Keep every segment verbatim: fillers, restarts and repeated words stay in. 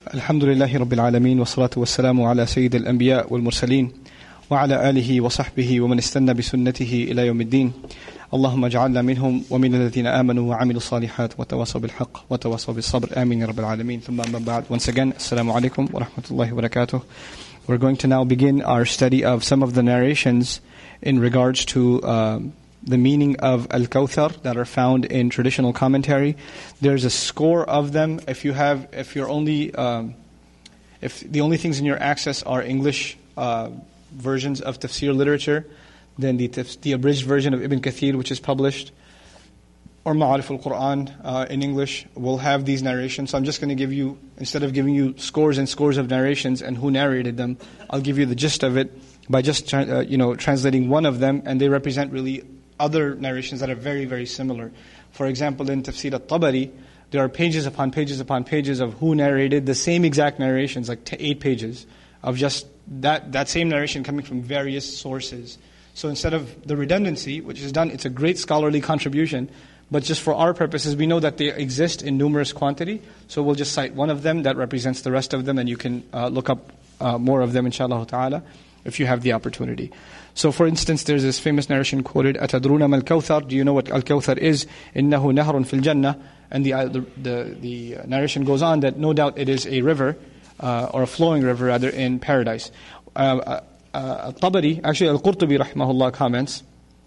Alhamdulillahi Rabbil Alameen wa salatu wa salamu ala Sayyid al-Anbiya wal Mursaleen wa ala alihi wa sahbihi wa man istanna bi sunnatihi ila yawmiddin. Allahumma ja'alna minhum wa min alladhina amanu wa amilu salihat wa tawasaw bil haqq wa tawasaw bis sabr. Ameen ya Rabbil Alameen. Thumma amma ba'd. Once again, assalamu alaikum wa rahmatullahi wa barakatuh. We're going to now begin our study of some of the narrations in regards to uh, the meaning of Al-Kawthar that are found in traditional commentary. There's a score of them. If you have, if you're only, um, if the only things in your access are English uh, versions of tafsir literature, then the the abridged version of Ibn Kathir, which is published, or Ma'arif al-Quran uh, in English, will have these narrations. So I'm just going to give you, instead of giving you scores and scores of narrations and who narrated them, I'll give you the gist of it by just uh, you know translating one of them, and they represent really other narrations that are very, very similar. For example, in Tafsir al-Tabari, there are pages upon pages upon pages of who narrated the same exact narrations, like t- eight pages, of just that, that same narration coming from various sources. So instead of the redundancy, which is done, it's a great scholarly contribution, but just for our purposes, we know that they exist in numerous quantity, so we'll just cite one of them that represents the rest of them, and you can uh, look up uh, more of them, inshallah ta'ala, if you have the opportunity. So for instance, there's this famous narration quoted, أَتَدْرُونَ مَا الْكَوْثَرُ? Do you know what Al-Kawthar is? إِنَّهُ نَهْرٌ فِي الْجَنَّةِ. And the, the, the, the narration goes on that no doubt it is a river, uh, or a flowing river rather, in paradise. Uh, uh, Al-Tabari, actually Al-Qurtubi rahimahullah comments,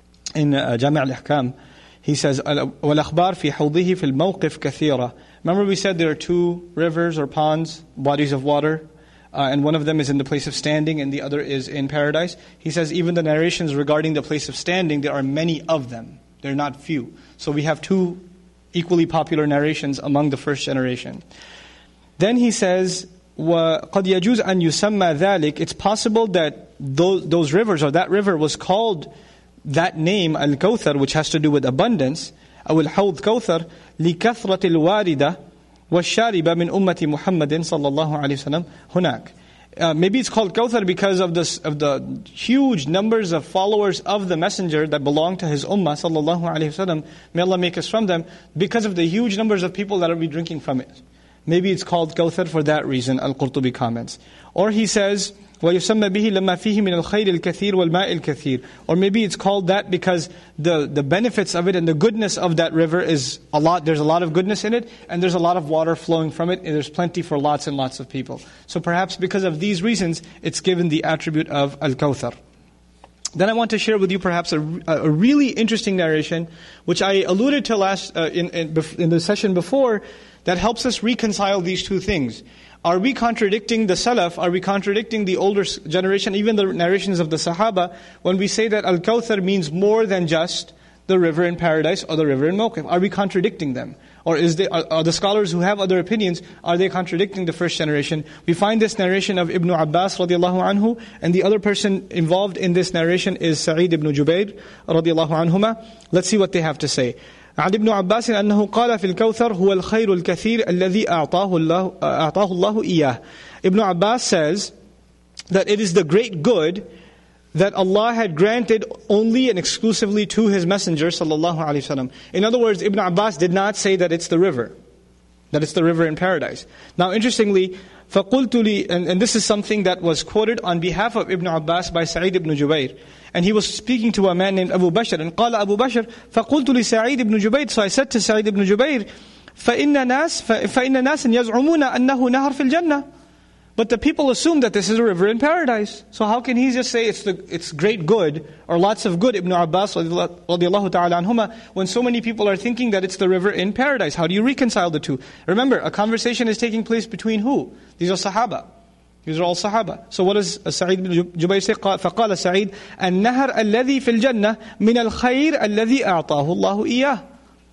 in uh, Jami' al-Ihkam, he says, وَالْأَخْبَارِ فِي حَوْضِهِ فِي الْمَوْقِفِ كَثِيرًا. Remember we said there are two rivers or ponds, bodies of water, Uh, and one of them is in the place of standing and the other is in paradise. He says even the narrations regarding the place of standing, there are many of them. They're not few. So we have two equally popular narrations among the first generation. Then he says, وَقَدْ يَجُوزْ أَنْ يُسَمَّى ذَلِكَ. It's possible that those, those rivers or that river was called that name, Al-Kawthar, which has to do with abundance, أو الحوض كوثر لكثرة الواردة وَالشَّارِبَ مِنْ أُمَّةِ مُحَمَّدٍ صَلَّى اللَّهُ عَلَيْهِ وسلم هُنَاك. Uh, maybe it's called Kawthar because of this, of the huge numbers of followers of the messenger that belong to his ummah, sallallahu alaihi wasallam. May Allah make us from them, because of the huge numbers of people that will be drinking from it. Maybe it's called Kawthar for that reason, Al-Qurtubi comments. Or he says, وَيُسَمَّ بِهِ لَمَّا فِيهِ مِنَ الْخَيْرِ الْكَثِيرِ وَالْمَاءِ الْكَثِيرِ. Or maybe it's called that because the, the benefits of it and the goodness of that river is a lot. There's a lot of goodness in it, and there's a lot of water flowing from it, and there's plenty for lots and lots of people. So perhaps because of these reasons, it's given the attribute of Al-Kawthar. Then I want to share with you perhaps a, a really interesting narration, which I alluded to last uh, in, in, in the session before, that helps us reconcile these two things. Are we contradicting the Salaf? Are we contradicting the older generation, even the narrations of the Sahaba, when we say that Al-Kawthar means more than just the river in paradise or the river in Mawqif? Are we contradicting them? Or is they, are, are the scholars who have other opinions, are they contradicting the first generation? We find this narration of Ibn Abbas radiallahu anhu, and the other person involved in this narration is Sa'id ibn Jubayr radiallahu anhuma. Let's see what they have to say. عن ابن عباس أنه قال في الكوثر هو الخير الكثير الذي أعطاه الله أعطاه الله إياه. Ibn Abbas says that it is the great good that Allah had granted only and exclusively to His Messenger sallallahu alaihi wasallam. In other words, Ibn Abbas did not say that it's the river, that it's the river in paradise. Now, interestingly, فَقُلْتُ لِي, and, and this is something that was quoted on behalf of Ibn Abbas by Sa'id ibn Jubayr. And he was speaking to a man named Abu Bashr. And قال Abu Bashr, فَقُلْتُ لِسَعِيدِ ibn Jubayr. So I said to Sa'id ibn Jubayr, فَإِنَّ نَاسٍ فَإِنَّ نَاسٍ يَزْعُمُونَ أَنَّهُ نَهَرٌ فِي الْجَنَّةِ. But the people assume that this is a river in paradise. So how can he just say it's the it's great good, or lots of good, Ibn Abbas radiallahu ta'ala anhuma, when so many people are thinking that it's the river in paradise? How do you reconcile the two? Remember, a conversation is taking place between who? These are Sahaba. These are all Sahaba. So what does Sa'id ibn Jubayr say? فَقَالَ سَعِيد النَّهَرْ الَّذِي فِي الْجَنَّةِ مِنَ الْخَيْرِ الَّذِي أَعْطَاهُ اللَّهُ إِيَّهِ.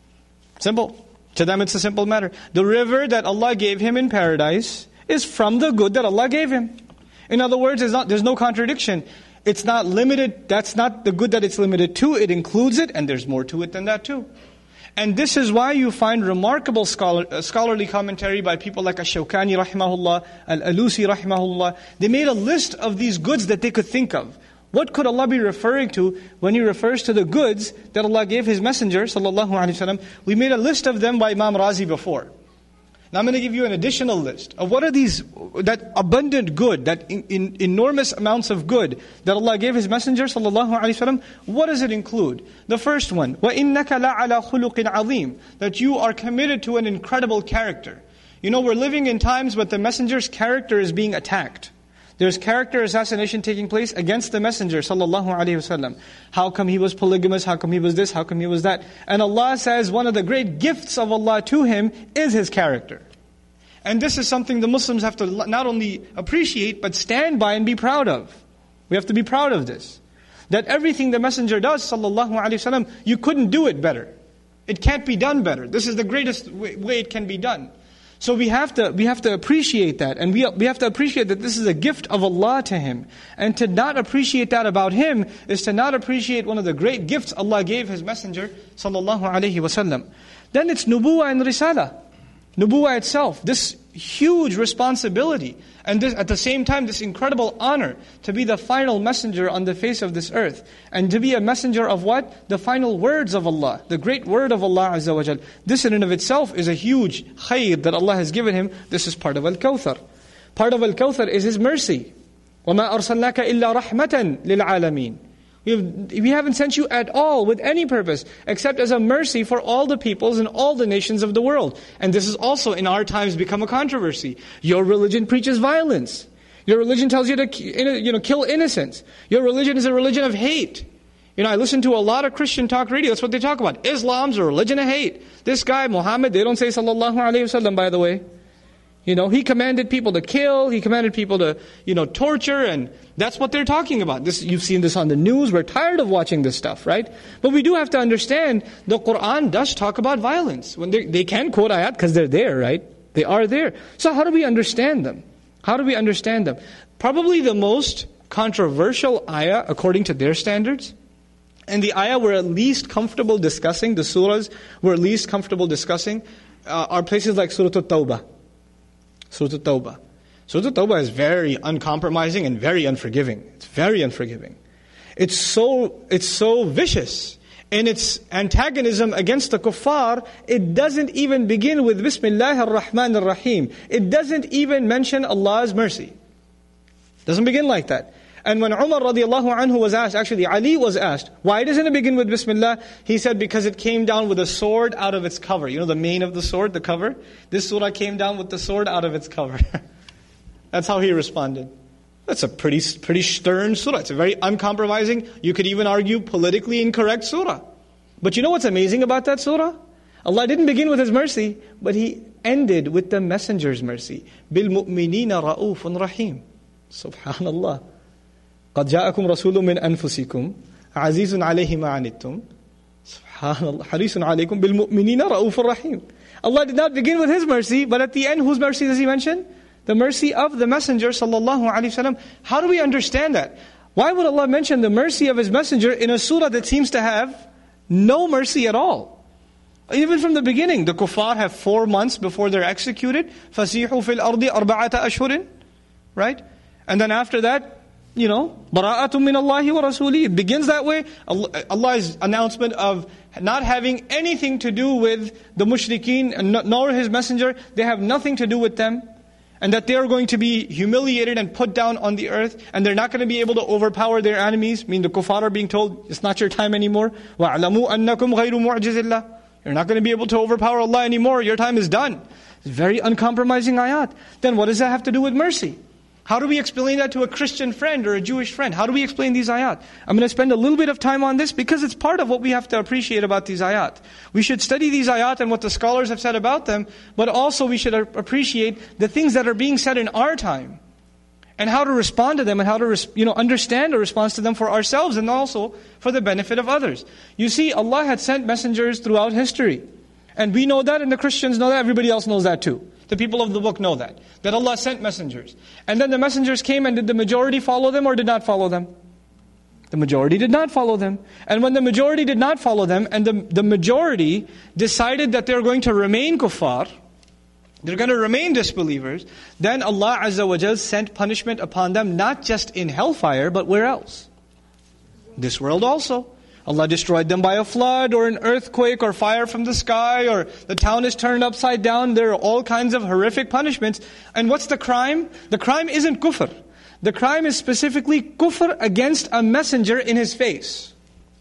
Simple. To them it's a simple matter. The river that Allah gave him in paradise is from the good that Allah gave him. In other words, there's, not, there's no contradiction. It's not limited, that's not the good that it's limited to, it includes it, and there's more to it than that too. And this is why you find remarkable scholar, uh, scholarly commentary by people like Ash-Shawkani rahimahullah, Al-Alusi rahimahullah. They made a list of these goods that they could think of. What could Allah be referring to when He refers to the goods that Allah gave His Messenger sallallahu alaihi wasallam? We made a list of them by Imam Razi before. Now I'm going to give you an additional list of what are these, that abundant good, that in, in enormous amounts of good that Allah gave His Messenger sallallahu alaihi wasallam. What does it include? The first one, وَإِنَّكَ لَعَلَى خُلُقٍ عَظِيمٍ, that you are committed to an incredible character. You know, we're living in times when the Messenger's character is being attacked. There's character assassination taking place against the Messenger sallallahu alaihi wasallam. How come he was polygamous? How come he was this? How come he was that? And Allah says one of the great gifts of Allah to him is his character. And this is something the Muslims have to not only appreciate, but stand by and be proud of. We have to be proud of this. That everything the Messenger does sallallahu alaihi wasallam, you couldn't do it better. It can't be done better. This is the greatest way, way it can be done. So we have to we have to appreciate that, and we we have to appreciate that this is a gift of Allah to him. And to not appreciate that about him is to not appreciate one of the great gifts Allah gave His Messenger sallallahu alaihi wasallam. Then it's nubuwah and risala. Nubuwah itself, this huge responsibility, and this, at the same time this incredible honor to be the final messenger on the face of this earth, and to be a messenger of what? The final words of Allah, the great word of Allah Azza wa Jal. This in and of itself is a huge khayr that Allah has given him. This is part of Al-Kawthar. Part of Al-Kawthar is His mercy. وَمَا أَرْسَلْنَاكَ إِلَّا رَحْمَةً لِلْعَالَمِينَ. We, have, we haven't sent you at all with any purpose, except as a mercy for all the peoples and all the nations of the world. And this is also in our times become a controversy. Your religion preaches violence. Your religion tells you to you know, kill innocents. Your religion is a religion of hate. You know, I listen to a lot of Christian talk radio. That's what they talk about. Islam's a religion of hate. This guy, Muhammad, they don't say sallallahu alayhi wasallam, by the way. You know, he commanded people to kill, he commanded people to, you know, torture, and that's what they're talking about. This, you've seen this on the news, we're tired of watching this stuff, right? But we do have to understand, the Qur'an does talk about violence. When they, they can quote ayat because they're there, right? They are there. So how do we understand them? How do we understand them? Probably the most controversial ayah, according to their standards, and the ayah we're at least comfortable discussing, the surahs we're at least comfortable discussing, uh, are places like Surah At-Tawbah. Surah At-Tawbah. Surah At-Tawbah is very uncompromising and very unforgiving. It's very unforgiving. It's so it's so vicious in its antagonism against the kuffar. It doesn't even begin with Bismillah ar-Rahman ar-Rahim. It doesn't even mention Allah's mercy. It doesn't begin like that. And when Umar radiallahu anhu was asked, actually Ali was asked, why doesn't it begin with Bismillah? He said, because it came down with a sword out of its cover. You know the mane of the sword, the cover? This surah came down with the sword out of its cover. That's how he responded. That's a pretty pretty stern surah. It's a very uncompromising, you could even argue politically incorrect surah. But you know what's amazing about that surah? Allah didn't begin with His mercy, but He ended with the Messenger's mercy. بِالْمُؤْمِنِينَ رَؤُوفٌ رَحِيمٌ. Subhanallah. قَدْ جَاءَكُمْ رَسُولٌ مِّنْ أَنفُسِكُمْ عَزِيزٌ عَلَيْهِ مَا عَنِتُّمْ Subhanallah. حَرِيصٌ عَلَيْكُمْ بِالْمُؤْمِنِينَ رَؤُوفٌ رَحِيمٌ. Allah did not begin with His mercy, but at the end, whose mercy does He mention? The mercy of the Messenger sallallahu alaihi wasallam. How do we understand that? Why would Allah mention the mercy of His Messenger in a surah that seems to have no mercy at all? Even from the beginning, the kuffar have four months before they're executed. فَسِيحُوا فِي الْأَرْضِ أَرْبَعَةَ أَشْهُرٍ. Right? And then after that, you know, بَرَاءَةٌ مِّنَ اللَّهِ وَرَسُولِهِ. It begins that way. Allah, Allah's announcement of not having anything to do with the mushrikeen, nor His Messenger. They have nothing to do with them. And that they are going to be humiliated and put down on the earth, and they're not going to be able to overpower their enemies. I mean, the kuffar are being told, it's not your time anymore. وَاعْلَمُوا أَنَّكُمْ غَيْرُ مُعْجِزِ اللَّهِ. You're not going to be able to overpower Allah anymore. Your time is done. It's very uncompromising ayat. Then what does that have to do with mercy? How do we explain that to a Christian friend or a Jewish friend? How do we explain these ayat? I'm going to spend a little bit of time on this because it's part of what we have to appreciate about these ayat. We should study these ayat and what the scholars have said about them, but also we should appreciate the things that are being said in our time and how to respond to them and how to you know understand a response to them for ourselves and also for the benefit of others. You see, Allah had sent messengers throughout history. And we know that and the Christians know that, everybody else knows that too. The people of the book know that. That Allah sent messengers. And then the messengers came, and did the majority follow them or did not follow them? The majority did not follow them. And when the majority did not follow them, and the, the majority decided that they're going to remain kuffar, they're going to remain disbelievers, then Allah Azza wa Jal sent punishment upon them, not just in hellfire, but where else? This world also. Allah destroyed them by a flood or an earthquake or fire from the sky, or the town is turned upside down. There are all kinds of horrific punishments. And what's the crime? The crime isn't kufr. The crime is specifically kufr against a messenger in his face.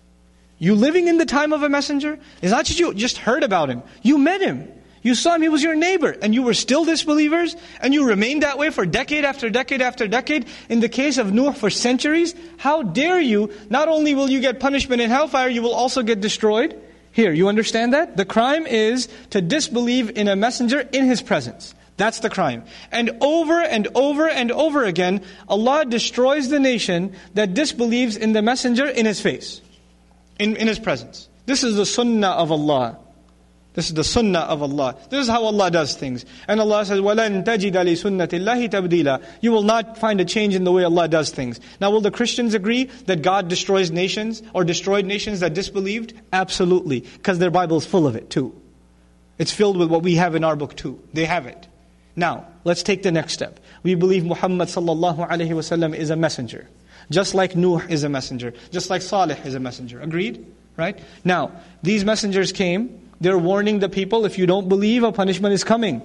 You living in the time of a messenger, it's not just you just heard about him. You met him. You saw him, he was your neighbor, and you were still disbelievers, and you remained that way for decade after decade after decade. In the case of Nuh, for centuries. How dare you? Not only will you get punishment in hellfire, you will also get destroyed. Here, you understand that? The crime is to disbelieve in a messenger in his presence. That's the crime. And over and over and over again, Allah destroys the nation that disbelieves in the messenger in his face, in, in his presence. This is the sunnah of Allah. This is the sunnah of Allah. This is how Allah does things. And Allah says, وَلَن تَجِدَ لِسُنَّةِ اللَّهِ تَبْدِيلًا. You will not find a change in the way Allah does things. Now, will the Christians agree that God destroys nations or destroyed nations that disbelieved? Absolutely. Because their Bible is full of it too. It's filled with what we have in our book too. They have it. Now, let's take the next step. We believe Muhammad sallallahu alaihi wasallam is a messenger. Just like Nuh is a messenger. Just like Salih is a messenger. Agreed? Right? Now, these messengers came. They're warning the people, if you don't believe, a punishment is coming.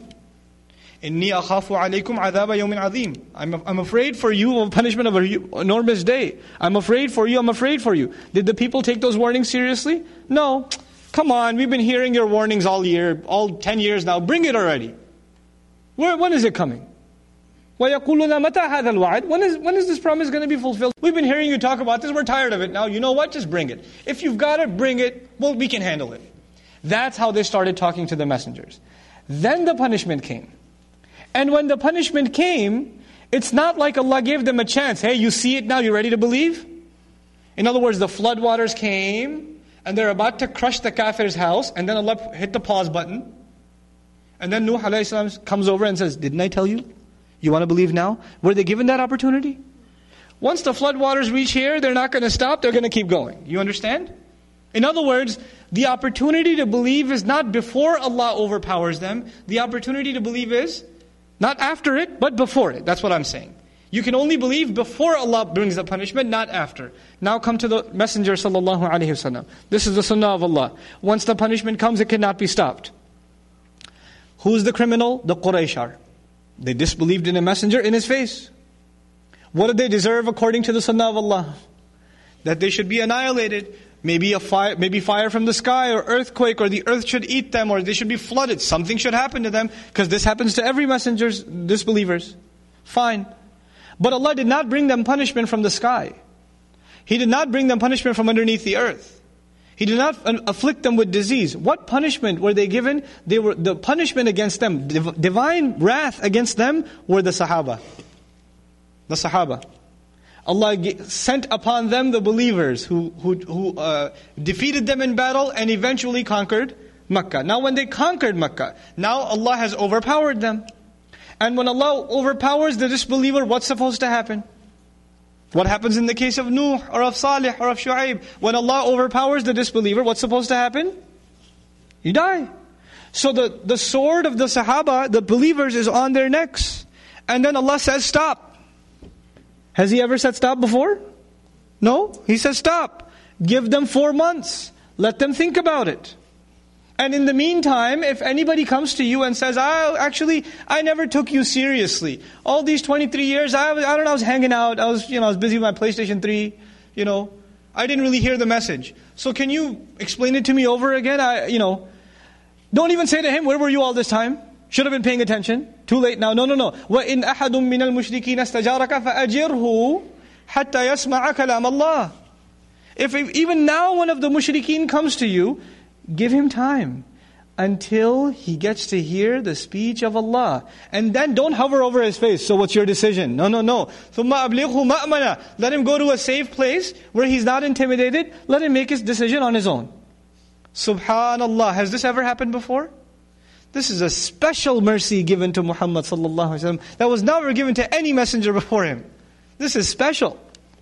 إِنِّي أَخَافُ عَلَيْكُمْ عَذَابَ يَوْمٍ عَظِيمٍ. I'm, I'm afraid for you of punishment of an enormous day. I'm afraid for you, I'm afraid for you. Did the people take those warnings seriously? No. Come on, we've been hearing your warnings all year, all ten years now. Bring it already. Where, when is it coming? وَيَقُولُونَ مَتَى هَذَا الْوَعْدِ? When is, when is this promise going to be fulfilled? We've been hearing you talk about this, we're tired of it now. You know what? Just bring it. If you've got it, bring it. Well, we can handle it. That's how they started talking to the messengers. Then the punishment came. And when the punishment came, it's not like Allah gave them a chance. Hey, you see it now, you ready to believe? In other words, the floodwaters came, and they're about to crush the kafir's house, and then Allah hit the pause button. And then Nuh alayhi salam comes over and says, didn't I tell you? You want to believe now? Were they given that opportunity? Once the floodwaters reach here, they're not going to stop, they're going to keep going. You understand? In other words, the opportunity to believe is not before Allah overpowers them. The opportunity to believe is not after it, but before it. That's what I'm saying. You can only believe before Allah brings the punishment, not after. Now come to the Messenger sallallahu alaihi wasallam. This is the sunnah of Allah. Once the punishment comes, it cannot be stopped. Who's the criminal? The Quraysh are. They disbelieved in a messenger in his face. What did they deserve according to the sunnah of Allah? That they should be annihilated. Maybe a fire, maybe fire from the sky, or earthquake, or the earth should eat them, or they should be flooded. Something should happen to them, because this happens to every messenger's disbelievers. Fine. But Allah did not bring them punishment from the sky. He did not bring them punishment from underneath the earth. He did not afflict them with disease. What punishment were they given? They were the punishment against them, div- divine wrath against them, were the Sahaba. The Sahaba. Allah sent upon them the believers who who, who uh, defeated them in battle and eventually conquered Makkah. Now when they conquered Makkah, now Allah has overpowered them. And when Allah overpowers the disbeliever, what's supposed to happen? What happens in the case of Nuh or of Salih or of Shu'aib? When Allah overpowers the disbeliever, what's supposed to happen? You die. So the, the sword of the Sahaba, the believers, is on their necks. And then Allah says, stop. Has He ever said stop before? No. He says stop. Give them four months. Let them think about it. And in the meantime, if anybody comes to you and says, "I actually, I never took you seriously. All these twenty-three years, I, was, I don't know, I was hanging out. I was, you know, I was busy with my PlayStation three. You know, I didn't really hear the message. So can you explain it to me over again? I, you know, don't even say to him, where were you all this time? Should have been paying attention. Too late now. No, no, no. وَإِنْ أَحَدٌ مِّنَ الْمُشْرِكِينَ اسْتَجَارَكَ فَأَجِرْهُ حَتَّى يَسْمَعَ كَلَامَ اللَّهِ. If, if even now one of the mushrikeen comes to you, give him time until he gets to hear the speech of Allah. And then don't hover over his face. So what's your decision? No, no, no. ثُمَّ أَبْلِغْهُ مَأْمَنًا. Let him go to a safe place where he's not intimidated. Let him make his decision on his own. Subhanallah. Has this ever happened before? This is a special mercy given to Muhammad sallallahu alaihi wasallam that was never given to any messenger before him. This is special.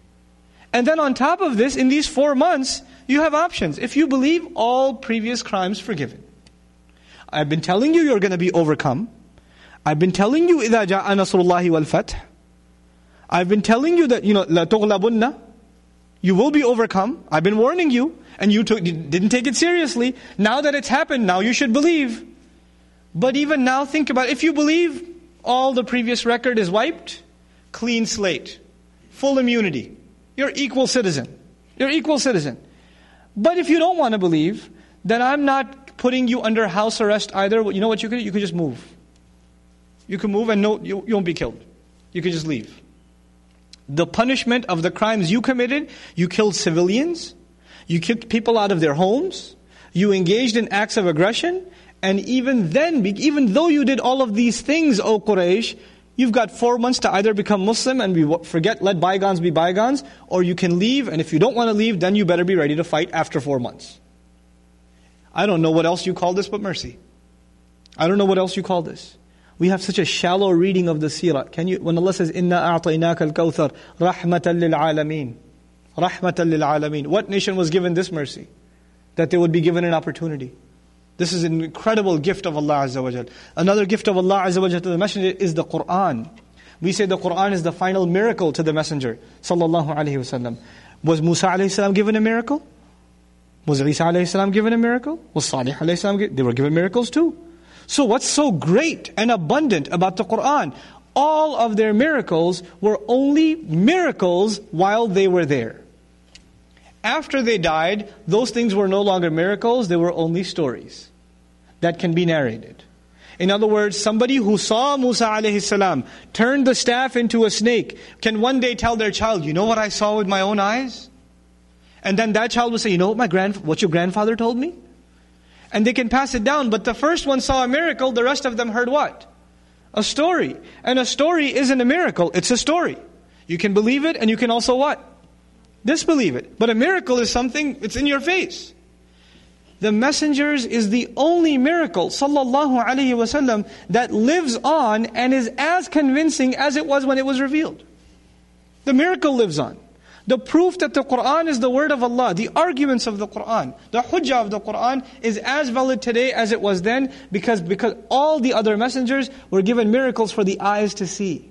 And then on top of this, in these four months, you have options. If you believe, all previous crimes forgiven. I've been telling you you're going to be overcome. I've been telling you إِذَا جَاءَ نَصْرُ اللَّهِ وَالْفَتْحِ. I've been telling you that, you know, لَا تُغْلَبُنَّ. You will be overcome. I've been warning you. And you took, didn't take it seriously. Now that it's happened, now you should believe. But even now, think about it. If you believe, all the previous record is wiped. Clean slate. Full immunity. You're equal citizen. You're equal citizen. But if you don't want to believe, then I'm not putting you under house arrest either. You know what you could do? You could just move. You can move and no, you, you won't be killed. You could just leave. The punishment of the crimes you committed, you killed civilians, you kicked people out of their homes, you engaged in acts of aggression, and even then, even though you did all of these things, O Quraysh, you've got four months to either become Muslim and we forget, let bygones be bygones, or you can leave, and if you don't want to leave, then you better be ready to fight after four months. I don't know what else you call this but mercy. I don't know what else you call this. We have such a shallow reading of the seerah. Can you, when Allah says, "Inna a'tainaka al-kawthar, rahmatan lil-alamin." Rahmatan lil-alamin. What nation was given this mercy? That they would be given an opportunity. This is an incredible gift of Allah Azza wa Jal. Another gift of Allah Azza wa Jal to the Messenger is the Qur'an. We say the Qur'an is the final miracle to the Messenger Sallallahu Alaihi Wasallam. Was Musa Alayhi Salam given a miracle? Was Isa Alayhi Salam given a miracle? Was Salih Alayhi Salam given? They were given miracles too. So what's so great and abundant about the Qur'an? All of their miracles were only miracles while they were there. After they died, those things were no longer miracles, they were only stories that can be narrated. In other words, somebody who saw Musa alayhi salam turn the staff into a snake can one day tell their child, you know what I saw with my own eyes? And then that child will say, you know what my grand, what your grandfather told me? And they can pass it down, but the first one saw a miracle, the rest of them heard what? A story. And a story isn't a miracle, it's a story. You can believe it and you can also what? Disbelieve it. But a miracle is something, it's in your face. The messengers is the only miracle, sallallahu alaihi wasallam, that lives on and is as convincing as it was when it was revealed. The miracle lives on. The proof that the Qur'an is the word of Allah, the arguments of the Qur'an, the hujjah of the Qur'an is as valid today as it was then because, because all the other messengers were given miracles for the eyes to see.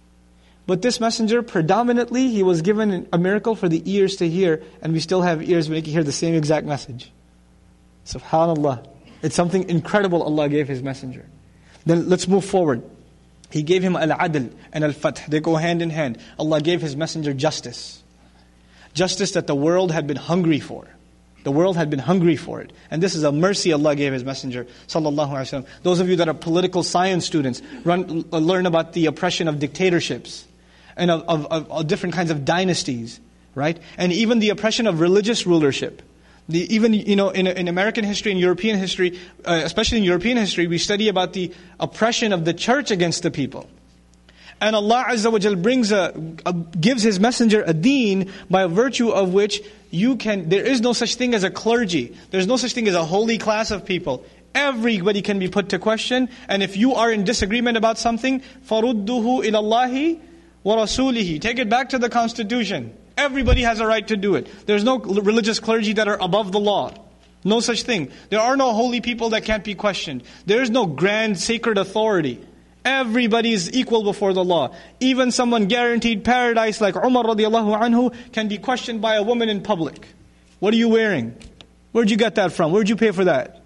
But this messenger, predominantly, he was given a miracle for the ears to hear, and we still have ears making hear the same exact message. SubhanAllah. It's something incredible Allah gave His messenger. Then let's move forward. He gave him al-adl and al-fath. They go hand in hand. Allah gave His messenger justice. Justice that the world had been hungry for. The world had been hungry for it. And this is a mercy Allah gave His messenger, sallallahu alaihi wasallam. Those of you that are political science students, run, learn about the oppression of dictatorships and of, of, of, of different kinds of dynasties, right? And even the oppression of religious rulership. The, even, you know, in, in American history and European history, uh, especially in European history, we study about the oppression of the church against the people. And Allah Azza wa Jal brings a, a, gives His messenger a deen by virtue of which you can, there is no such thing as a clergy. There's no such thing as a holy class of people. Everybody can be put to question. And if you are in disagreement about something, فَرُدُّهُ إِلَى اللَّهِ وَرَسُولِهِ. Take it back to the constitution. Everybody has a right to do it. There's no religious clergy that are above the law. No such thing. There are no holy people that can't be questioned. There is no grand sacred authority. Everybody is equal before the law. Even someone guaranteed paradise like Umar radiallahu anhu can be questioned by a woman in public. What are you wearing? Where'd you get that from? Where'd you pay for that?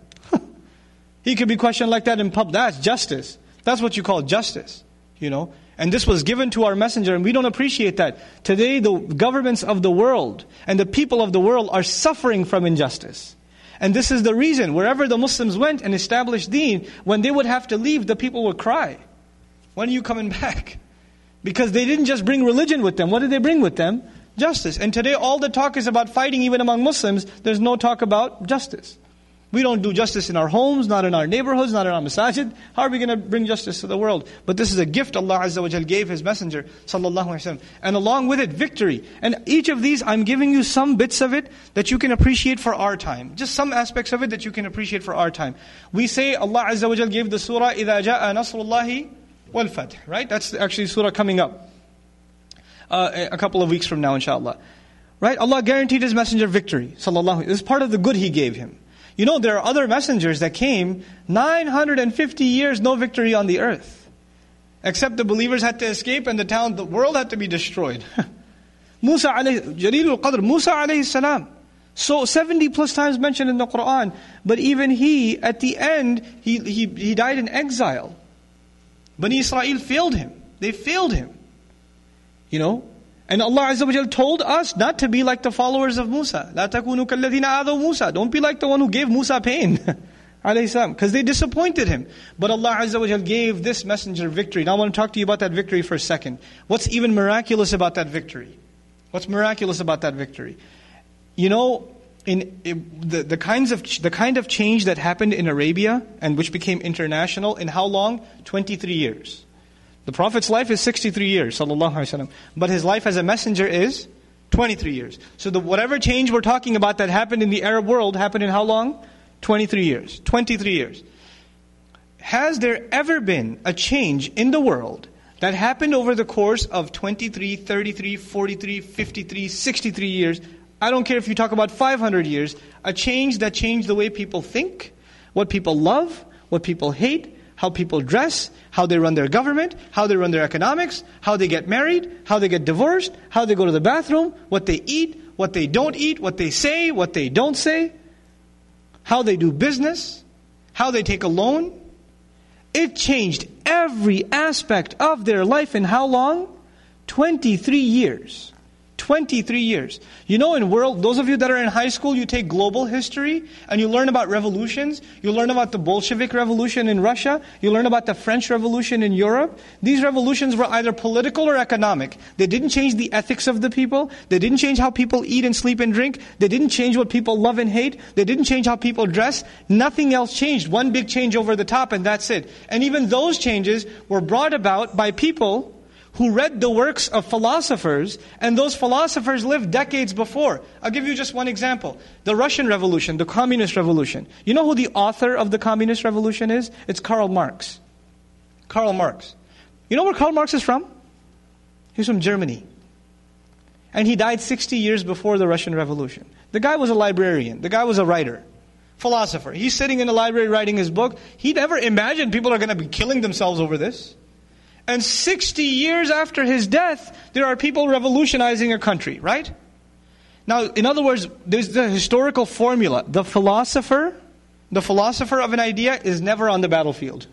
He could be questioned like that in public. That's justice. That's what you call justice. You know? And this was given to our messenger, and we don't appreciate that. Today, the governments of the world and the people of the world are suffering from injustice. And this is the reason, wherever the Muslims went and established deen, when they would have to leave, the people would cry. When are you coming back? Because they didn't just bring religion with them. What did they bring with them? Justice. And today all the talk is about fighting even among Muslims. There's no talk about justice. We don't do justice in our homes, not in our neighborhoods, not in our masajid. How are we going to bring justice to the world? But this is a gift Allah Azza wa Jal gave His messenger, sallallahu alaihi wasallam. And along with it, victory. And each of these, I'm giving you some bits of it that you can appreciate for our time. Just some aspects of it that you can appreciate for our time. We say Allah Azza wa Jal gave the surah, إِذَا جَاءَ نَصْرُ اللَّهِ وَالْفَتْحِ. Right? That's actually surah coming up. Uh, a couple of weeks from now, inshallah. Right? Allah guaranteed His messenger victory, sallallahu alaihi wasallam. This is part of the good He gave him. You know, there are other messengers that came, nine hundred fifty years, no victory on the earth. Except the believers had to escape and the town, the world had to be destroyed. Musa alayhi, Jalilul Qadr, Musa alayhi salam. So seventy plus times mentioned in the Quran. But even he, at the end, he, he, he died in exile. Bani Israel failed him. They failed him. You know? And Allah Azza wa Jal told us not to be like the followers of Musa. لا تكونوا كالذين آذوا موسى. Don't be like the one who gave Musa pain. Because they disappointed him. But Allah Azza wa Jal gave this messenger victory. Now I want to talk to you about that victory for a second. What's even miraculous about that victory? What's miraculous about that victory? You know, in, in the, the kinds of the kind of change that happened in Arabia and which became international in how long? twenty-three years. The Prophet's life is sixty-three years, sallallahu alaihi wasallam. But his life as a messenger is twenty-three years. So the whatever change we're talking about that happened in the Arab world happened in how long? twenty-three years. twenty-three years. Has there ever been a change in the world that happened over the course of twenty-three, thirty-three, forty-three, fifty-three, sixty-three years? I don't care if you talk about five hundred years. A change that changed the way people think, what people love, what people hate, how people dress, how they run their government, how they run their economics, how they get married, how they get divorced, how they go to the bathroom, what they eat, what they don't eat, what they say, what they don't say, how they do business, how they take a loan. It changed every aspect of their life in how long? twenty-three years. twenty-three years. You know, in world, those of you that are in high school, you take global history and you learn about revolutions. You learn about the Bolshevik Revolution in Russia. You learn about the French Revolution in Europe. These revolutions were either political or economic. They didn't change the ethics of the people. They didn't change how people eat and sleep and drink. They didn't change what people love and hate. They didn't change how people dress. Nothing else changed. One big change over the top and that's it. And even those changes were brought about by people who read the works of philosophers, and those philosophers lived decades before. I'll give you just one example. The Russian Revolution, the Communist Revolution. You know who the author of the Communist Revolution is? It's Karl Marx. Karl Marx. You know where Karl Marx is from? He's from Germany. And he died sixty years before the Russian Revolution. The guy was a librarian. The guy was a writer. Philosopher. He's sitting in the library writing his book. He never imagined people are going to be killing themselves over this. And sixty years after his death, there are people revolutionizing a country, right? Now, in other words, there's the historical formula. The philosopher, the philosopher of an idea is never on the battlefield.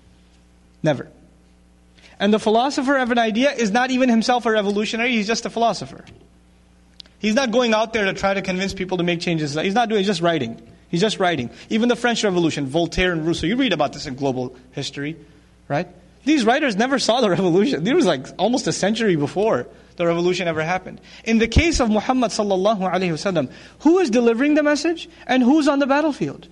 Never. And the philosopher of an idea is not even himself a revolutionary, he's just a philosopher. He's not going out there to try to convince people to make changes. He's not doing, he's just writing. He's just writing. Even the French Revolution, Voltaire and Rousseau, you read about this in global history, right? These writers never saw the revolution. It was like almost a century before the revolution ever happened. In the case of Muhammad sallallahu alaihi wasallam, who is delivering the message and who's on the battlefield?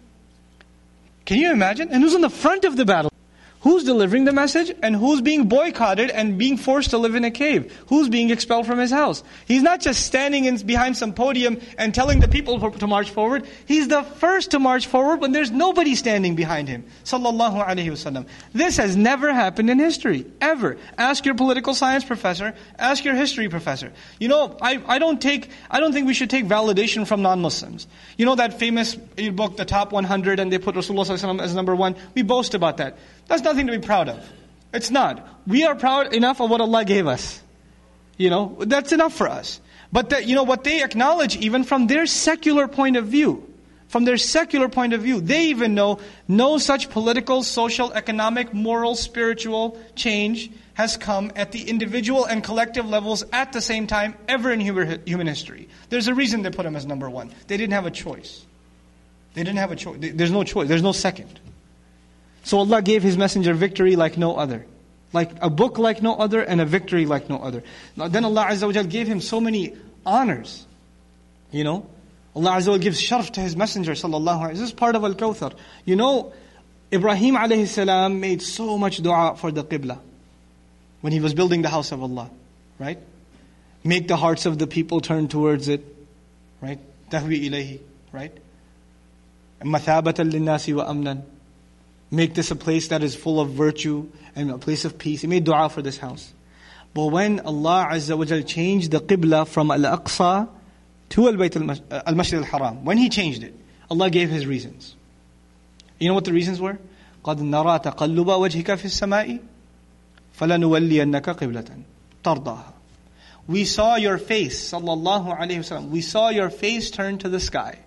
Can you imagine? And who's on the front of the battle? Who's delivering the message and who's being boycotted and being forced to live in a cave? Who's being expelled from his house? He's not just standing in, behind some podium and telling the people to march forward. He's the first to march forward when there's nobody standing behind him. Sallallahu alaihi wasallam. This has never happened in history, ever. Ask your political science professor, ask your history professor. You know, I, I don't take, I don't think we should take validation from non-Muslims. You know that famous book, The Top one hundred, and they put Rasulullah sallallahu alaihi wasallam as number one? We boast about that. That's nothing to be proud of. It's not. We are proud enough of what Allah gave us. You know, that's enough for us. But that, you know, what they acknowledge even from their secular point of view, from their secular point of view, they even know no such political, social, economic, moral, spiritual change has come at the individual and collective levels at the same time ever in human history. There's a reason they put him as number one. They didn't have a choice. They didn't have a choice. There's no choice. There's no second. So Allah gave His messenger victory like no other. Like a book like no other and a victory like no other. Now, then Allah Azza wa Jal gave him so many honors. You know, Allah Azza wa Jal gives sharf to His messenger sallallahu alaihi wasallam. This is part of Al-Kawthar. You know, Ibrahim alayhi salam made so much dua for the Qibla when he was building the house of Allah. Right? Make the hearts of the people turn towards it. Right? Tahwi ilayhi. Right? Mathabatan linnasi wa amnan. Make this a place that is full of virtue and a place of peace. He made dua for this house. But when Allah Azza wa Jal changed the Qibla from Al-Aqsa to Al-Bayt Al-Masjid Al-Haram, when He changed it, Allah gave His reasons. You know what the reasons were? قَدْ نَرَى تَقَلُّبَ وَجْهِكَ فِي السَّمَاءِ فَلَنُوَلِّيَنَّكَ قِبْلَةً تَرْضَاهَا we saw your face, sallallahu alayhi wasallam, we saw your face turn to the sky.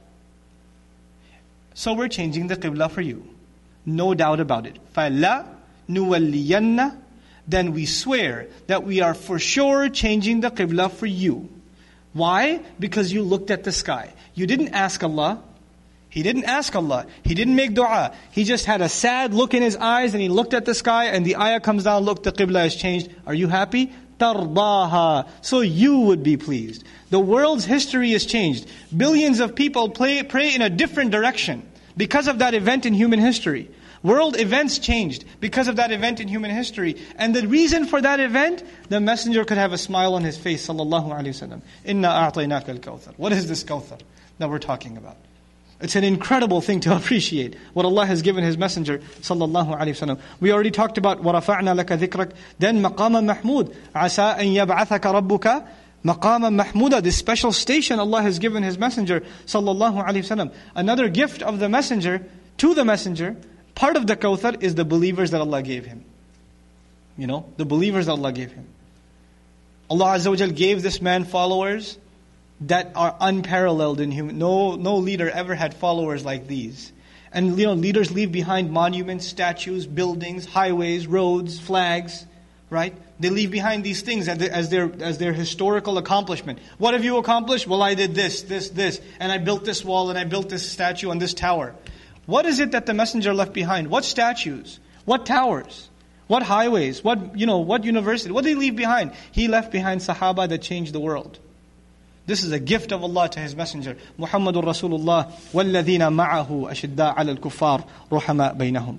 So we're changing the qibla for you. No doubt about it. فَلَا نُوَلِّيَنَّ Then we swear that we are for sure changing the qibla for you. Why? Because you looked at the sky. You didn't ask Allah. He didn't ask Allah. He didn't make dua. He just had a sad look in his eyes and he looked at the sky and the ayah comes down, look, the qibla has changed. Are you happy? تَرْضَاهَا So you would be pleased. The world's history has changed. Billions of people play, pray in a different direction because of that event in human history. World events changed because of that event in human history. And the reason for that event, the messenger could have a smile on his face, sallallahu alayhi wasallam. Inna a'tainaka al-kawthar. What is this kawthar that we're talking about? It's an incredible thing to appreciate what Allah has given His messenger, sallallahu alayhi wasallam. We already talked about وَرَفَعْنَا لَكَ ذِكْرَكَ Then مَقَامًا مَحْمُودًا عَسَىٰ أَن يَبْعَثَكَ رَبُّكَ مَقَامًا مَحْمُودًا This special station Allah has given His messenger, sallallahu alayhi wasallam. Another gift of the messenger, to the messenger, part of the Kawthar is the believers that Allah gave him. You know, the believers that Allah gave him. Allah Azza wa Jal gave this man followers that are unparalleled in human. No, no leader ever had followers like these. And you know, leaders leave behind monuments, statues, buildings, highways, roads, flags, right? They leave behind these things as their, as their, as their historical accomplishment. What have you accomplished? Well, I did this, this, this, and I built this wall, and I built this statue on this tower. What is it that the messenger left behind? What statues? What towers? What highways? What, you know, what university? What did he leave behind? He left behind Sahaba that changed the world. This is a gift of Allah to His messenger. Muhammadur Rasulullah وَالَّذِينَ مَعَهُ أَشِدَّاءَ عَلَى الْكُفَّارِ رُحَمَاء بَيْنَهُمْ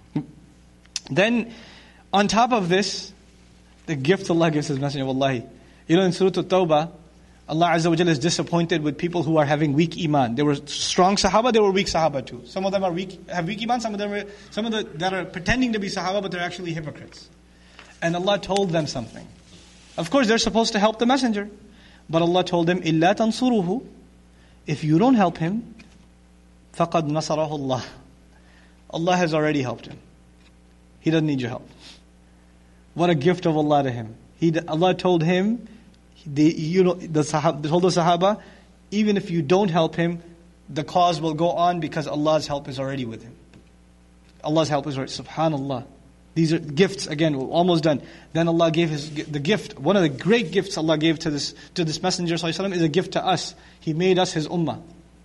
Then, on top of this, the gift Allah gives His messenger, wallahi. You know, in Surah At-Tawbah, Allah Azza wa Jalla is disappointed with people who are having weak iman. There were strong Sahaba, there were weak Sahaba too. Some of them are weak, have weak iman, some of them are, some of the that are pretending to be Sahaba, but they're actually hypocrites. And Allah told them something. Of course, they're supposed to help the messenger. But Allah told them, إِلَّا تَنْصُرُهُ If you don't help him, فَقَدْ نَصَرَهُ اللَّهُ Allah has already helped him. He doesn't need your help. What a gift of Allah to him. He, Allah told him, the, you know, the Sahaba, told the Sahaba, even if you don't help him, the cause will go on because Allah's help is already with him. Allah's help is already, subhanallah. These are gifts, again, we're almost done. Then Allah gave His the gift. One of the great gifts Allah gave to this to this Messenger ﷺ is a gift to us. He made us His ummah.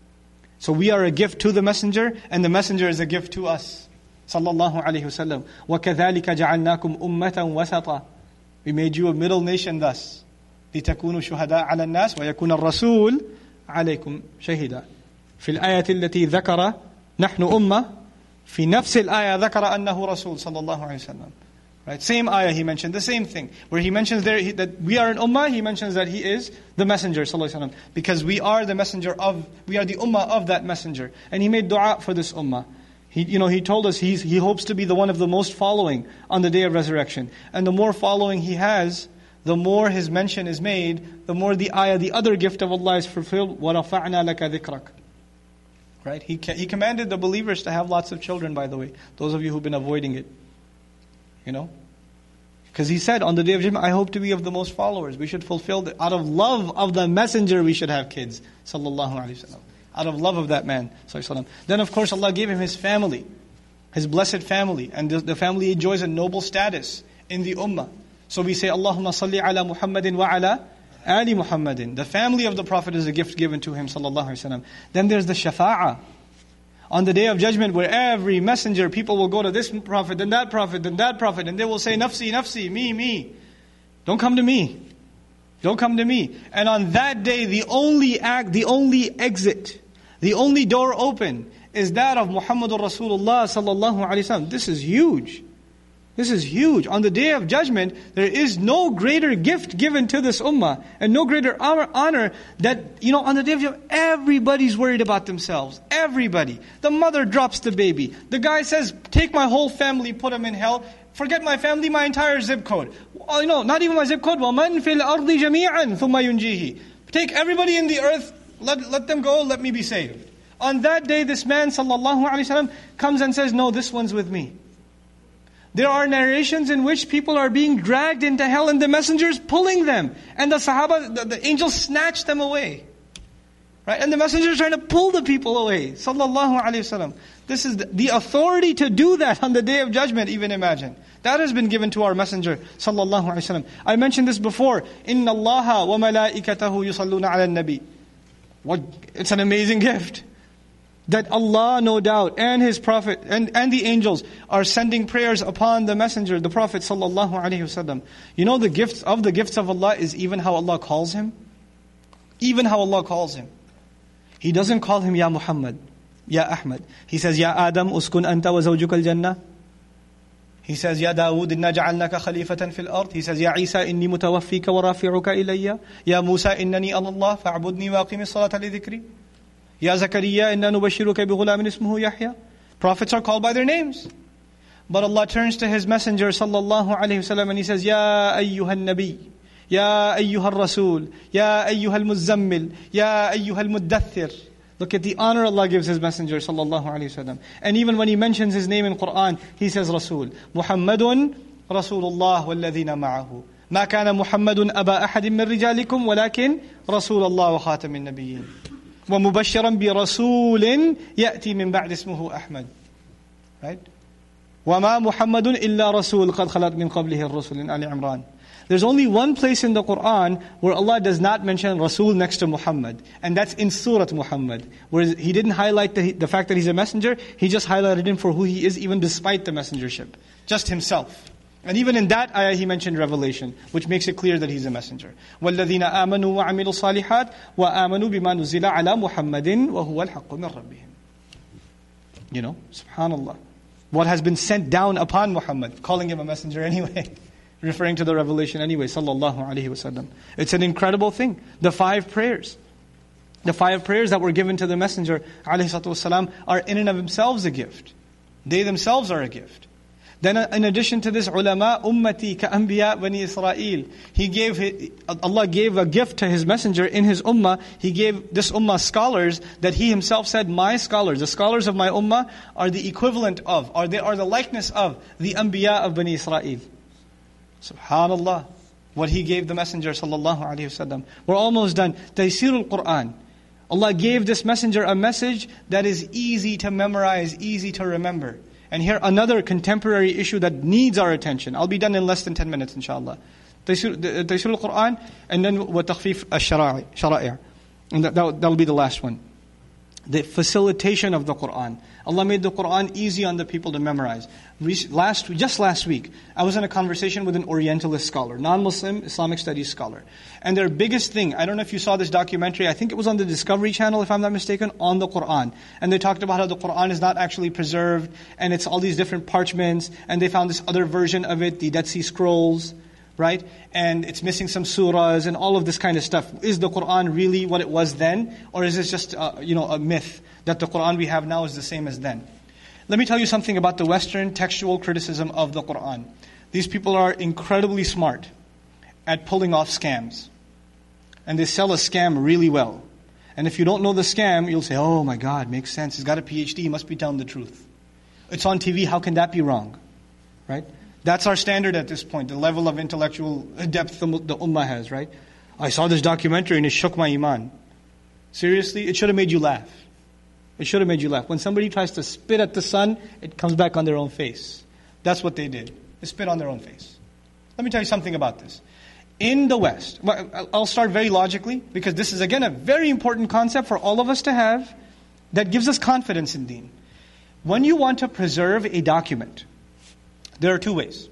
So we are a gift to the Messenger, and the Messenger is a gift to us. Sallallahu alayhi wasallam. وَكَذَلِكَ جَعَلْنَاكُمْ أُمَّةً وَسَطًا We made you a middle nation thus. لِتَكُونُوا شُهَدَاءَ عَلَى النَّاسِ وَيَكُونَ الرَّسُولُ عَلَيْكُمْ شَهِيدًا في الآية التي ذكر نحن أمة في نفس الآية ذكر أنه رسول صلى الله عليه وسلم. Right? Same ayah he mentioned, the same thing. Where he mentions there he, that we are an ummah, he mentions that he is the messenger sallallahu alaihi wasallam. Because we are the messenger of, we are the ummah of that messenger. And he made dua for this ummah. He, you know, he told us he's, he hopes to be the one of the most following on the day of resurrection. And the more following he has, the more his mention is made, the more the ayah, the other gift of Allah is fulfilled. وَرَفَعْنَا لَكَ ذِكْرَكَ Right? He, he commanded the believers to have lots of children, by the way. Those of you who've been avoiding it. You know? Because he said, on the day of judgment, I hope to be of the most followers. We should fulfill, the, out of love of the messenger, we should have kids. Sallallahu alayhi wa sallam. Out of love of that man. Sallallahu Then of course Allah gave him his family. His blessed family. And the, the family enjoys a noble status in the ummah. So we say, Allahumma salli ala Muhammadin wa ala Ali Muhammadin. The family of the Prophet is a gift given to him, sallallahu alaihi wasallam. Then there's the shafa'ah. On the day of judgment, where every messenger, people will go to this prophet, then that prophet, then that prophet, and they will say, nafsi, nafsi, me, me. Don't come to me. Don't come to me. And on that day, the only act, the only exit, the only door open is that of Muhammadur Rasulullah sallallahu alaihi wasallam. This is huge. This is huge. On the day of judgment, there is no greater gift given to this ummah, and no greater honor that, you know, on the day of judgment, everybody's worried about themselves. Everybody. The mother drops the baby. The guy says, take my whole family, put them in hell. Forget my family, my entire zip code. Oh, you know, not even my zip code. وَمَنْ فِي الْأَرْضِ جَمِيعًا ثُمَّ يُنْجِيهِ Take everybody in the earth, let, let them go, let me be saved. On that day, this man, sallallahu alaihi wasallam, comes and says, no, this one's with me. There are narrations in which people are being dragged into hell and the messengers pulling them. And the Sahaba, the, the angels snatch them away. Right? And the messenger is trying to pull the people away. Sallallahu Alaihi Wasallam. This is the, the authority to do that on the Day of Judgment, even imagine. That has been given to our messenger, Sallallahu Alaihi Wasallam. I mentioned this before. Inna Allaha wa malaikatahu yusalluna ala nabi. What? It's an amazing gift. That Allah, no doubt, and His Prophet, and, and the angels are sending prayers upon the messenger, the Prophet Sallallahu Alaihi Wasallam. You know the gifts of the gifts of Allah is even how Allah calls Him? Even how Allah calls Him. He doesn't call him Ya Muhammad, Ya Ahmad. He says, Ya Adam, uskun anta wa zawjuka al-jannah. He says, Ya Dawood, inna ja'alnaka khalifatan fil ard. He says, Ya Isa, inni mutawaffika wa rafi'uka ilayya. Ya Musa, innani ana Allah, fa'abudni wa aqimi salata li dhikri. Ya Zakariya, inna nubashiruka bi ghulamin ismuhu Yahya. Prophets are called by their names. But Allah turns to His messenger, sallallahu alayhi wasallam, and He says, Ya ayyuhan nabi. Ya ayyuhal rasul, Ya ayyuhal muzammil, Ya ayyuhal muddathir. Look at the honor Allah gives His messenger sallallahu alayhi wasallam. And even when He mentions His name in Quran, He says Rasul. Muhammadun Rasulullah walladhina ma'ahu. Ma kana Muhammadun aba ahadin min rijalikum walakin Rasulullah wa khatamin nabiyyin. Wa mubashiran bi rasulin ya'ti min ba'd ismuhu Ahmad. Right? Wa ma Muhammadun illa rasul qad khalat min qablihi ar-rusul in Ali Imran. There's only one place in the Quran where Allah does not mention Rasul next to Muhammad. And that's in Surah Muhammad. Where He didn't highlight the, the fact that He's a messenger. He just highlighted Him for who He is, even despite the messengership. Just Himself. And even in that ayah He mentioned revelation, which makes it clear that He's a messenger. وَالَّذِينَ آمَنُوا وَعَمِلُوا الصَّالِحَاتِ وَآمَنُوا بِمَا نُزِّلَ عَلَى مُحَمَّدٍ وَهُوَ الْحَقُّ مِنْ رَبِّهِمْ. You know, subhanallah. What has been sent down upon Muhammad, calling him a messenger anyway. Referring to the revelation anyway, sallallahu alaihi wasallam. It's an incredible thing. The five prayers. The five prayers that were given to the messenger, alayhi salatu wasalam, are in and of themselves a gift. They themselves are a gift. Then in addition to this, ulama ummati ka anbiya bani Israel. He gave, Allah gave a gift to His messenger in His ummah. He gave this ummah scholars that He Himself said, my scholars, the scholars of my ummah are the equivalent of, or they are the likeness of the anbiya of Bani Israel. Subhanallah, what He gave the messenger sallallahu alaihi wasallam. We're almost done. Taysirul Quran. Allah gave this messenger a message that is easy to memorize, easy to remember. And here another contemporary issue that needs our attention. I'll be done in less than ten minutes, inshallah. Taysirul Quran, and then wa takhfif ash-shara'i'. And that that'll be the last one. The facilitation of the Quran. Allah made the Quran easy on the people to memorize. Last, just last week, I was in a conversation with an Orientalist scholar, non-Muslim Islamic studies scholar. And their biggest thing, I don't know if you saw this documentary, I think it was on the Discovery Channel, if I'm not mistaken, on the Quran. And they talked about how the Quran is not actually preserved, and it's all these different parchments, and they found this other version of it, the Dead Sea Scrolls, right? And it's missing some surahs and all of this kind of stuff. Is the Quran really what it was then? Or is this just uh, you know, a myth that the Quran we have now is the same as then? Let me tell you something about the Western textual criticism of the Quran. These people are incredibly smart at pulling off scams. And they sell a scam really well. And if you don't know the scam, you'll say, oh my God, makes sense. He's got a P H D, he must be telling the truth. It's on T V, how can that be wrong? Right? That's our standard at this point, the level of intellectual depth the, the ummah has, right? I saw this documentary and it shook my iman. Seriously, it should have made you laugh. It should have made you laugh. When somebody tries to spit at the sun, it comes back on their own face. That's what they did. They spit on their own face. Let me tell you something about this. In the West, I'll start very logically, because this is again a very important concept for all of us to have that gives us confidence in Deen. When you want to preserve a document, there are two ways.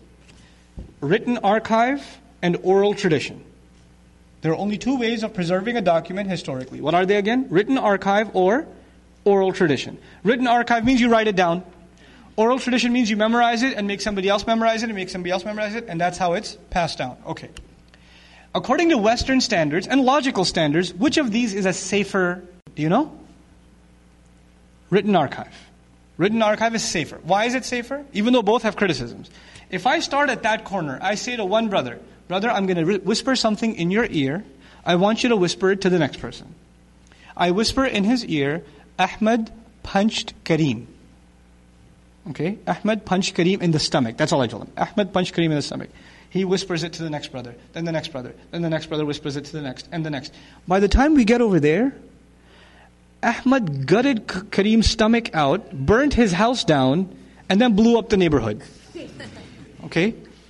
Written archive and oral tradition. There are only two ways of preserving a document historically. What are they again? Written archive or oral tradition. Written archive means you write it down. Oral tradition means you memorize it and make somebody else memorize it and make somebody else memorize it, and that's how it's passed down. Okay. According to Western standards and logical standards, which of these is a safer, do you know? Written archive. Written archive is safer. Why is it safer? Even though both have criticisms. If I start at that corner, I say to one brother, brother, I'm going to whisper something in your ear. I want you to whisper it to the next person. I whisper in his ear, Ahmed punched Kareem. Okay, Ahmed punched Kareem in the stomach. That's all I told him. Ahmed punched Kareem in the stomach. He whispers it to the next brother, then the next brother, then the next brother whispers it to the next, and the next. By the time we get over there, Ahmed gutted K- Kareem's stomach out, burnt his house down, and then blew up the neighborhood. Okay?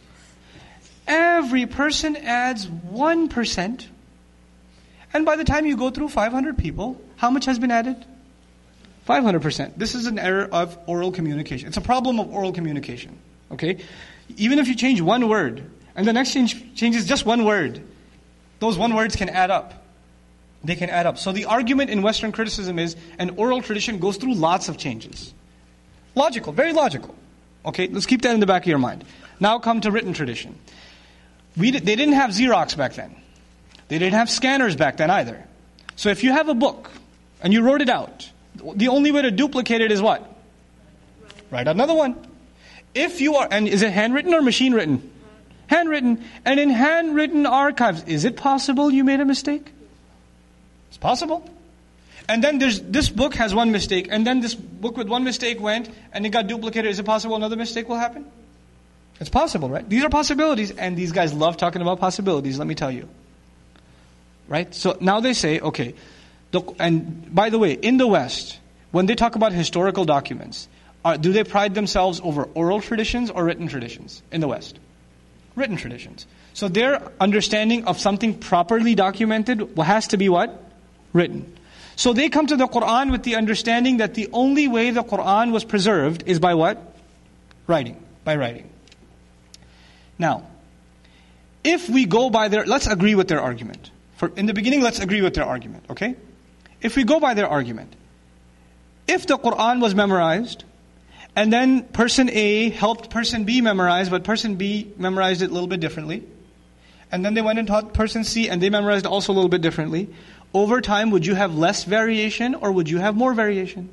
Every person adds one percent. And by the time you go through five hundred people, how much has been added? five hundred percent. This is an error of oral communication. It's a problem of oral communication. Okay? Even if you change one word, and the next change changes just one word, those one words can add up. They can add up. So the argument in Western criticism is an oral tradition goes through lots of changes. Logical, very logical. Okay, let's keep that in the back of your mind. Now come to written tradition. We did, they didn't have Xerox back then. They didn't have scanners back then either. So if you have a book and you wrote it out, the only way to duplicate it is what? Write another one. If you are, and is it handwritten or machine written? Handwritten. And in handwritten archives, is it possible you made a mistake? It's possible. And then there's this book has one mistake, and then this book with one mistake went, and it got duplicated. Is it possible another mistake will happen? It's possible, right? These are possibilities, and these guys love talking about possibilities, let me tell you. Right? So now they say, okay, the, and by the way, in the West, when they talk about historical documents, are, do they pride themselves over oral traditions or written traditions in the West? Written traditions. So their understanding of something properly documented has to be what? Written. So they come to the Quran with the understanding that the only way the Quran was preserved is by what? Writing. By writing. Now, if we go by their, let's agree with their argument. For in the beginning, let's agree with their argument, okay? If we go by their argument, if the Quran was memorized, and then person A helped person B memorize, but person B memorized it a little bit differently, and then they went and taught person C, and they memorized it also a little bit differently, over time, would you have less variation or would you have more variation?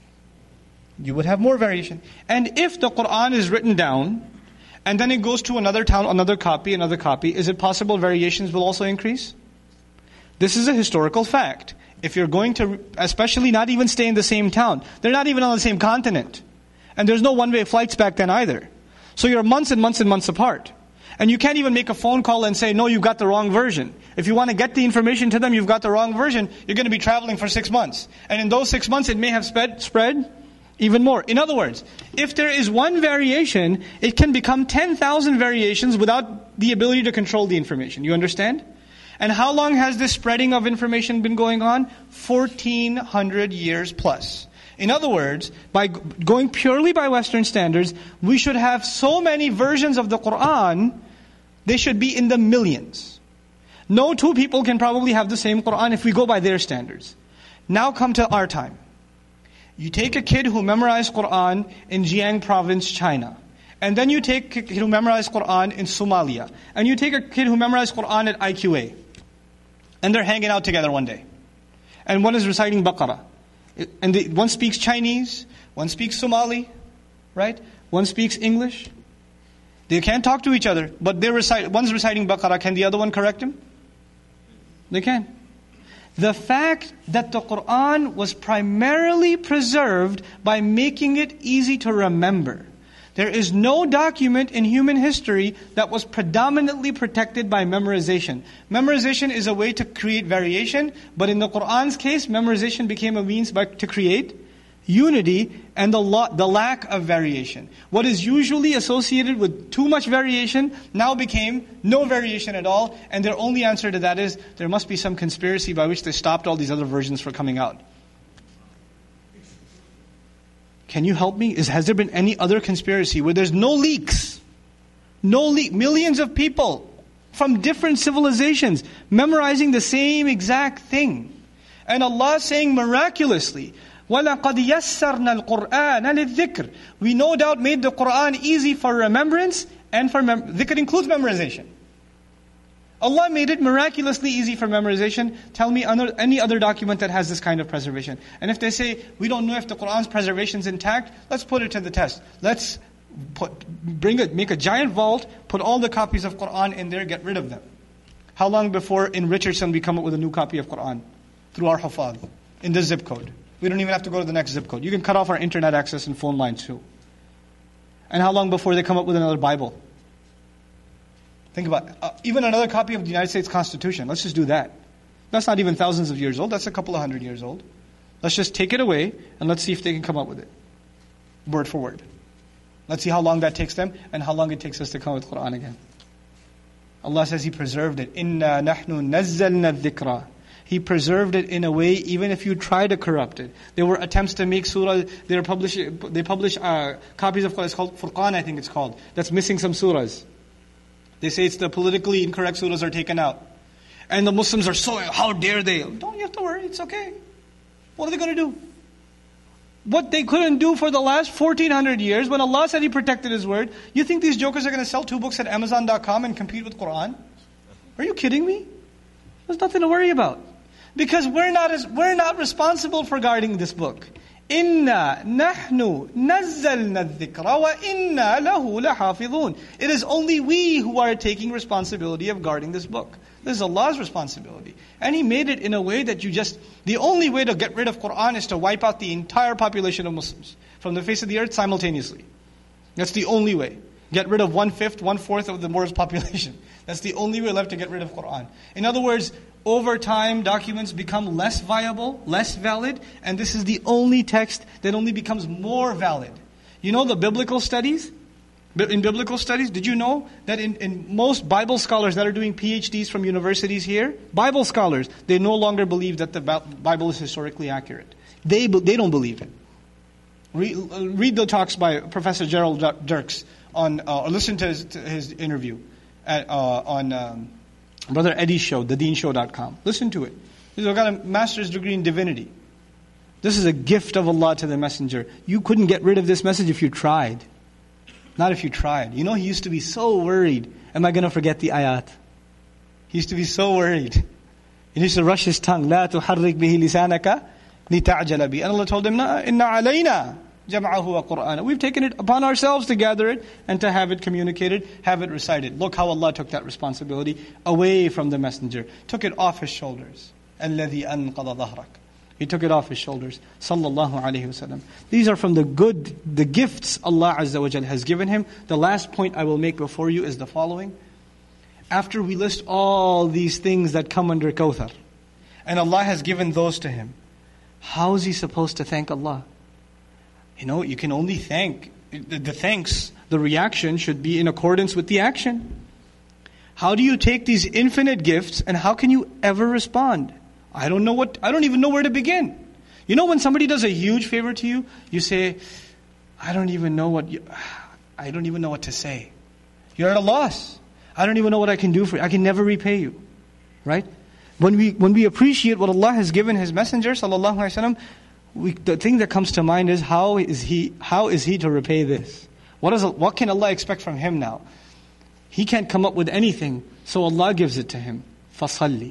You would have more variation. And if the Quran is written down, and then it goes to another town, another copy, another copy, is it possible variations will also increase? This is a historical fact. If you're going to, especially not even stay in the same town, they're not even on the same continent. And there's no one-way flights back then either. So you're months and months and months apart. And you can't even make a phone call and say, no, you got the wrong version. If you want to get the information to them, you've got the wrong version, you're going to be traveling for six months. And in those six months, it may have spread, spread even more. In other words, if there is one variation, it can become ten thousand variations without the ability to control the information. You understand? And how long has this spreading of information been going on? fourteen hundred years plus. In other words, by going purely by Western standards, we should have so many versions of the Quran, they should be in the millions. No two people can probably have the same Quran if we go by their standards. Now come to our time. You take a kid who memorized Quran in Jiang province, China. And then you take a kid who memorized Quran in Somalia. And you take a kid who memorized Quran at I Q A. And they're hanging out together one day. And one is reciting Baqarah. And the, one speaks Chinese, one speaks Somali, right? One speaks English. They can't talk to each other, but they recite. One's reciting Baqarah. Can the other one correct him? They can. The fact that the Quran was primarily preserved by making it easy to remember. There is no document in human history that was predominantly protected by memorization. Memorization is a way to create variation, but in the Quran's case, memorization became a means by, to create unity and the, lo- the lack of variation. What is usually associated with too much variation now became no variation at all, and their only answer to that is there must be some conspiracy by which they stopped all these other versions from coming out. Can you help me? Is, has there been any other conspiracy where there's no leaks? No leak. Millions of people from different civilizations memorizing the same exact thing. And Allah saying miraculously, وَلَقَدْ يَسَّرْنَا الْقُرْآنَ لِلذِّكْرِ. We no doubt made the Qur'an easy for remembrance and for mem- dhikr includes memorization. Allah made it miraculously easy for memorization. Tell me any other document that has this kind of preservation. And if they say, we don't know if the Qur'an's preservation is intact, let's put it to the test. Let's put, bring it, make a giant vault, put all the copies of Qur'an in there, get rid of them. How long before in Richardson we come up with a new copy of Qur'an? Through our hufaz, in this zip code. We don't even have to go to the next zip code. You can cut off our internet access and phone lines too. And how long before they come up with another Bible? Think about it. Uh, even another copy of the United States Constitution. Let's just do that. That's not even thousands of years old. That's a couple of hundred years old. Let's just take it away and let's see if they can come up with it. Word for word. Let's see how long that takes them and how long it takes us to come with Quran again. Allah says He preserved it. Inna nahnu nazzalna dhikra. He preserved it in a way, even if you try to corrupt it. There were attempts to make surah, they publish, they publish uh, copies of Quran, it's called Furqan, I think it's called, that's missing some surahs. They say it's the politically incorrect surahs are taken out. And the Muslims are so, how dare they? Don't you have to worry, it's okay. What are they going to do? What they couldn't do for the last fourteen hundred years, when Allah said He protected His word, you think these jokers are going to sell two books at Amazon dot com and compete with Quran? Are you kidding me? There's nothing to worry about. Because we're not as, we're not responsible for guarding this book. Inna nahnu nazzalna dhikra wa inna lahu lahafidhun. It is only we who are taking responsibility of guarding this book. This is Allah's responsibility. And He made it in a way that you just, the only way to get rid of Quran is to wipe out the entire population of Muslims from the face of the earth simultaneously. That's the only way. Get rid of one-fifth, one-fourth of the world's population. That's the only way left to get rid of Quran. In other words, over time, documents become less viable, less valid, and this is the only text that only becomes more valid. You know the biblical studies? In biblical studies, did you know that in, in most Bible scholars that are doing P H Ds from universities here, Bible scholars, they no longer believe that the Bible is historically accurate. They, they don't believe it. Read, read the talks by Professor Gerald Dirks on, uh, or listen to his, to his interview at, uh, on um, Brother Eddie's show, the deen show dot com. Listen to it. He's got a master's degree in divinity. This is a gift of Allah to the messenger. You couldn't get rid of this message if you tried. Not if you tried. You know, he used to be so worried. Am I going to forget the ayat? He used to be so worried. He used to rush his tongue. لا تحرك به لسانك لتعجل به. And Allah told him, إِنَّ عَلَيْنَا جَمْعَهُ وَقُرْآنَ. We've taken it upon ourselves to gather it and to have it communicated, have it recited. Look how Allah took that responsibility away from the messenger. Took it off his shoulders. الَّذِي أَنْقَضَ ظَهْرَكَ. He took it off his shoulders. Sallallahu alayhi wasallam. These are from the good, the gifts Allah Azza wa Jal has given him. The last point I will make before you is the following. After we list all these things that come under Kawthar, and Allah has given those to him, how is he supposed to thank Allah? You know, you can only thank, the, the thanks, the reaction should be in accordance with the action. How do you take these infinite gifts and how can you ever respond? I don't know what, I don't even know where to begin. You know when somebody does a huge favor to you, you say, I don't even know what, you, I don't even know what to say. You're at a loss. I don't even know what I can do for you. I can never repay you. Right? When we when we appreciate what Allah has given His Messenger, sallallahu alaihi wasallam, we, the thing that comes to mind is how is he how is he to repay this? What is what can Allah expect from him now? He can't come up with anything, so Allah gives it to him. Fasalli.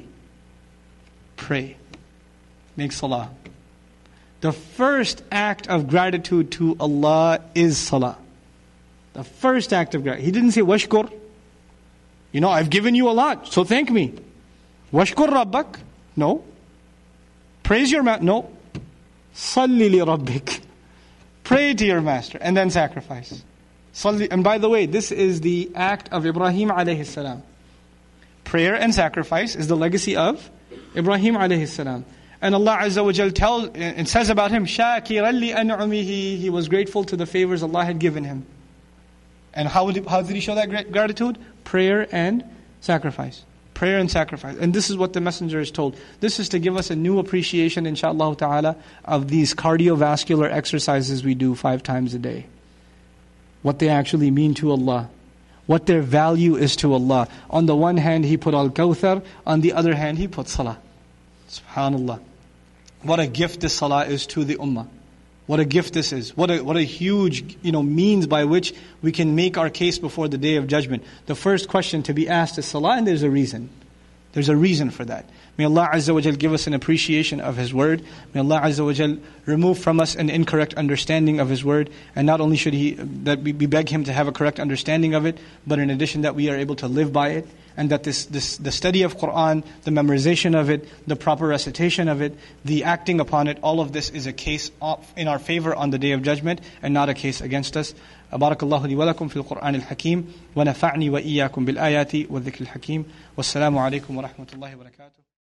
Pray. Make salah. The first act of gratitude to Allah is salah. The first act of gratitude. He didn't say washkur. You know, I've given you a lot, so thank me. Washkur rabbak. No. Praise your master. No. Salli li rabbik. Pray to your master and then sacrifice. Salli. And by the way, this is the act of Ibrahim alayhi salam. Prayer and sacrifice is the legacy of Ibrahim alayhi salam. And Allah Azza wa Jal tells and says about him, Shakiran li an'umihi. He was grateful to the favors Allah had given him. And how did, how did he show that gratitude? Prayer and sacrifice. Prayer and sacrifice. And this is what the messenger is told. This is to give us a new appreciation, inshaAllah ta'ala, of these cardiovascular exercises we do five times a day. What they actually mean to Allah. What their value is to Allah. On the one hand, He put Al-Kawthar. On the other hand, He put Salah. SubhanAllah. What a gift this Salah is to the Ummah. What a gift this is. What a what a huge, you know, means by which we can make our case before the Day of Judgment. The first question to be asked is Salah, and there's a reason. There's a reason for that. May Allah Azza wa Jal give us an appreciation of His word. May Allah Azza wa Jal remove from us an incorrect understanding of His word. And not only should He, that we beg Him to have a correct understanding of it, but in addition that we are able to live by it. And that this, this the study of Qur'an, the memorization of it, the proper recitation of it, the acting upon it, all of this is a case of, in our favor on the Day of Judgment and not a case against us. بارك الله لي ولكم في القرآن الحكيم ونفعني وإياكم بالآيات والذكر الحكيم والسلام عليكم ورحمة الله وبركاته.